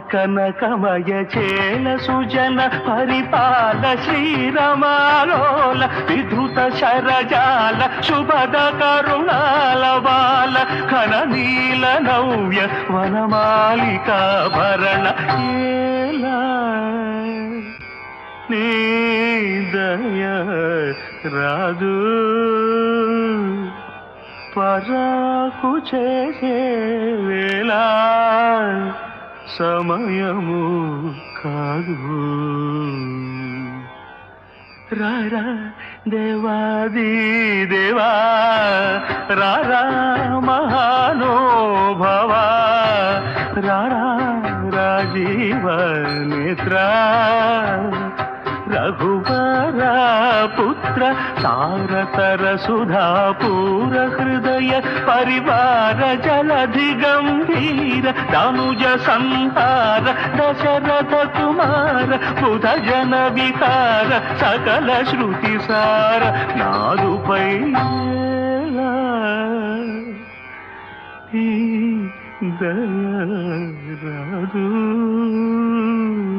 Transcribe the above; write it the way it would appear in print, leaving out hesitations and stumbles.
కనకమయ చేల సుజన పరిపాల శ్రీరమాలోల విధృత శరజాల శుభద కరుణాల బాల ఘన నీల నవ్య వనమాలికాభరణ ఏలా నీ దయ రాదు పరాకు చేసే వేళ సమయము కాదు రారా దేవాది దేవా రారా మహానోభవా రారా రాజీవ నేత్ర రఘువర పుత్ర సారతర సుధాపూర హృదయ పరివార జలధి గంభీర ధనుజ సంహార దశరథ కుమార బుధ జన విహార సకల శృతి సార నాదుపై దయ రాదు